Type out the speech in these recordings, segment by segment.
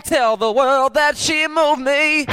tell the world that she moved me.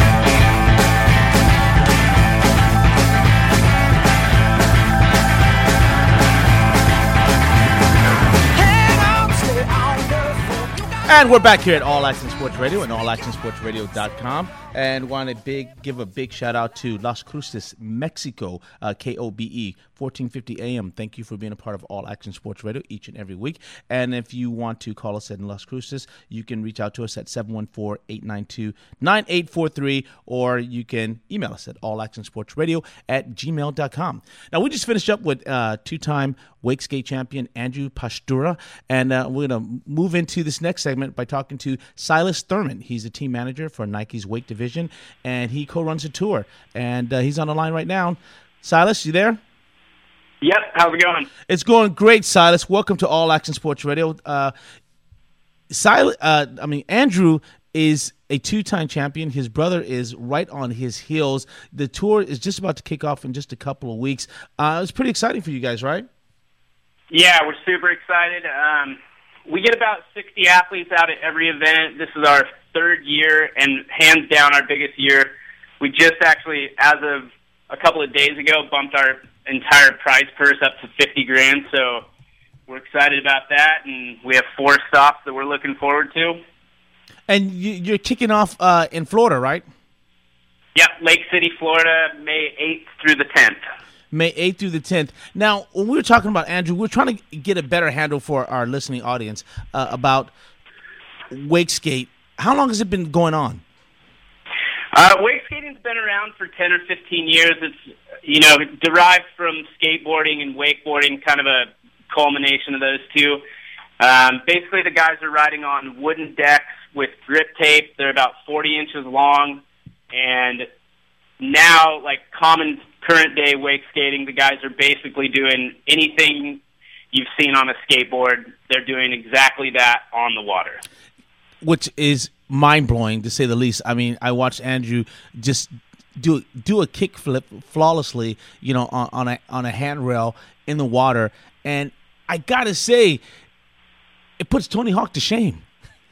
And we're back here at All Access Sports Radio and allactionsportsradio.com. And want to give a big shout out to Las Cruces, Mexico, KOBE, 1450 AM. Thank you for being a part of All Action Sports Radio each and every week. And if you want to call us in Las Cruces, you can reach out to us at 714-892-9843, or you can email us at allactionsportsradio@gmail.com. Now, we just finished up with two-time wake skate champion Andrew Pastura, and we're going to move into this next segment by talking to Silas Thurman. He's the team manager for Nike's Wake Division, and he co-runs a tour, and he's on the line right now. Silas, you there? Yep. How's it going? It's going great, Silas. Welcome to All Action Sports Radio. Andrew is a two-time champion. His brother is right on his heels. The tour is just about to kick off in just a couple of weeks. It's pretty exciting for you guys, right? Yeah, we're super excited. We get about 60 athletes out at every event. This is our third year and hands down our biggest year. We just actually, as of a couple of days ago, bumped our entire prize purse up to $50,000. So we're excited about that, and we have 4 stops that we're looking forward to. And you're kicking off in Florida, right? Yep, Lake City, Florida, May 8th through the 10th. May 8th through the 10th. Now, when we were talking about Andrew, we're trying to get a better handle for our listening audience about wake skate. How long has it been going on? Wake skating's been around for 10 or 15 years. It's, derived from skateboarding and wakeboarding, kind of a culmination of those two. Basically, the guys are riding on wooden decks with grip tape. They're about 40 inches long, and now, like common current-day wake skating, the guys are basically doing anything you've seen on a skateboard. They're doing exactly that on the water. Which is mind-blowing, to say the least. I mean, I watched Andrew just do a kick flip flawlessly, on a handrail in the water, and I gotta say, it puts Tony Hawk to shame.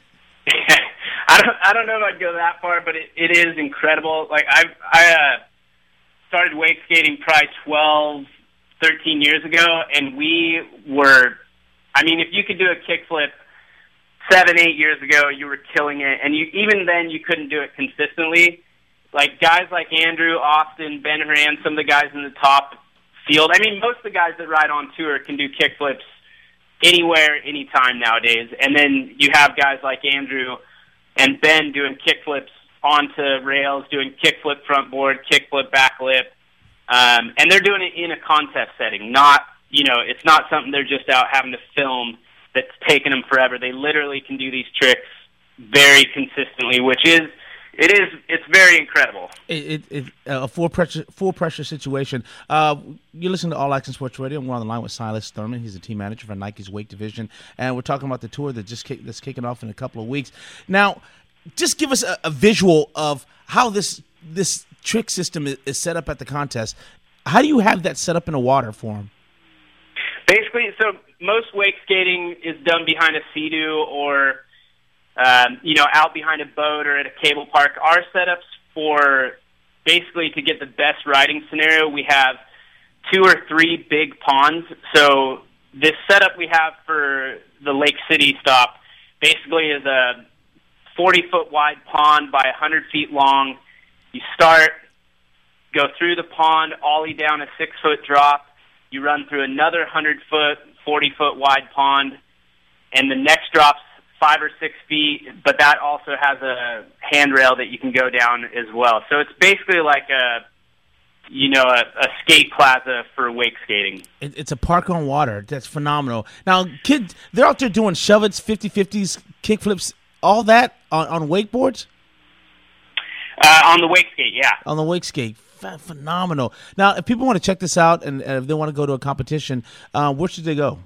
I don't know if I'd go that far, but it is incredible. Like I started wake skating probably 12, 13 years ago, and we were, if you could do a kickflip 7, 8 years ago, you were killing it, and even then you couldn't do it consistently. Like guys like Andrew, Austin, Ben Horan, some of the guys in the top field. Most of the guys that ride on tour can do kickflips anywhere, anytime nowadays. And then you have guys like Andrew and Ben doing kickflips onto rails, doing kickflip front board, kickflip back lip. And they're doing it in a contest setting, not, it's not something they're just out having to film that's taken them forever. They literally can do these tricks very consistently, it's very incredible. A full pressure situation. You listen to All Action Sports Radio, and we're on the line with Silas Thurman. He's the team manager for Nike's Wake Division, and we're talking about the tour that's kicking off in a couple of weeks. Now, just give us a visual of how this trick system is set up at the contest. How do you have that set up in a water form? Basically, so most wake skating is done behind a Sea-Doo or out behind a boat or at a cable park. Our setups for basically to get the best riding scenario, we have 2 or 3 big ponds. So this setup we have for the Lake City stop basically is a 40-foot wide pond by 100 feet long. You start, go through the pond, ollie down a 6-foot drop. You run through another 100-foot, 40-foot wide pond, and the next drop's 5 or 6 feet, but that also has a handrail that you can go down as well. So it's basically like a skate plaza for wake skating. It's a park on water. That's phenomenal. Now, kids, they're out there doing shove-its, 50-50s, kickflips, all that on wakeboards? On the wake skate, yeah. On the wake skate. Phenomenal. Now, if people want to check this out and if they want to go to a competition, where should they go?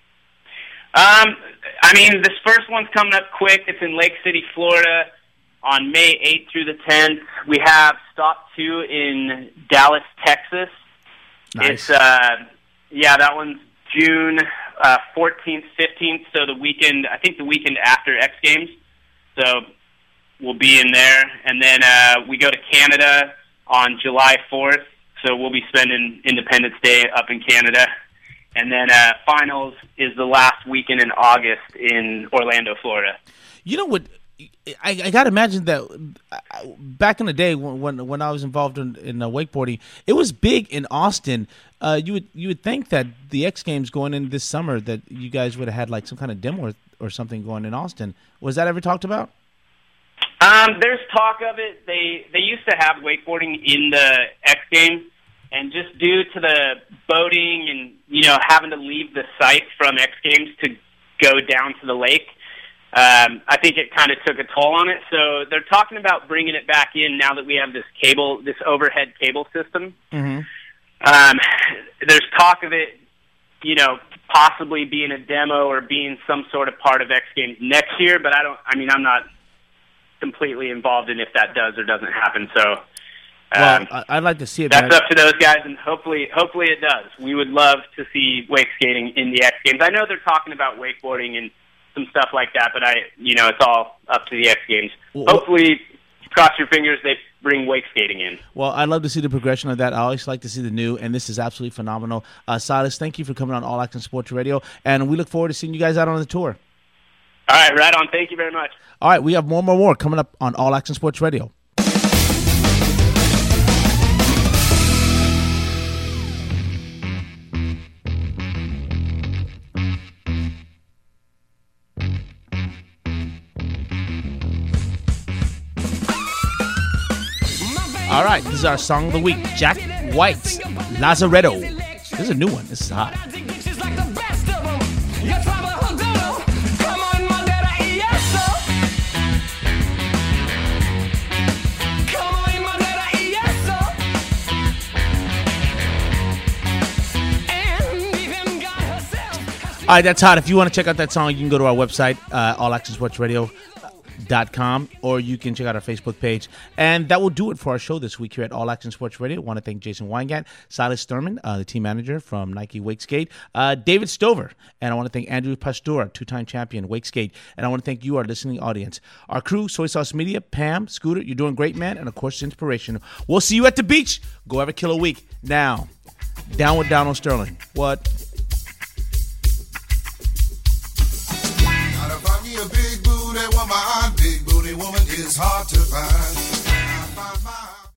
This first one's coming up quick. It's in Lake City, Florida on May 8th through the 10th. We have Stop 2 in Dallas, Texas. Nice. It's, that one's June 14th, 15th, so the weekend, I think the weekend after X Games. So we'll be in there. And then we go to Canada on July 4th, so we'll be spending Independence Day up in Canada. And then finals is the last weekend in August in Orlando, Florida. You know what? I got to imagine that back in the day when I was involved in wakeboarding, it was big in Austin. You would think that the X Games going in this summer that you guys would have had like some kind of demo or something going in Austin. Was that ever talked about? There's talk of it. They used to have wakeboarding in the X Games, and just due to the boating and having to leave the site from X Games to go down to the lake. I think it kind of took a toll on it, so they're talking about bringing it back in now that we have this overhead cable system. Mm-hmm. There's talk of it, possibly being a demo or being some sort of part of X Games next year, but I'm not completely involved in if that does or doesn't happen. So, I'd like to see it. That's up to those guys, and hopefully it does. We would love to see wake skating in the X Games. I know they're talking about wakeboarding and some stuff like that, but it's all up to the X Games. Hopefully, cross your fingers, they bring wake skating in. Well, I'd love to see the progression of that. I always like to see the new, and this is absolutely phenomenal. Silas, thank you for coming on All Access Sports Radio, and we look forward to seeing you guys out on the tour. All right, right on. Thank you very much. All right, we have more coming up on All Access Sports Radio. All right, this is our song of the week, Jack White's Lazaretto. This is a new one. This is hot. All right, that's hot. If you want to check out that song, you can go to our website, allaccentsportsradio.com, or you can check out our Facebook page. And that will do it for our show this week here at All Action Sports Radio. I want to thank Jason Weingart, Silas Thurman, the team manager from Nike Wakeskate, David Stover, and I want to thank Andrew Pastor, two-time champion Wakeskate. And I want to thank you, our listening audience. Our crew, Soy Sauce Media, Pam, Scooter, you're doing great, man, and of course, Inspiration. We'll see you at the beach. Go have a killer week. Now, down with Donald Sterling. What? A big booty woman is hard to find.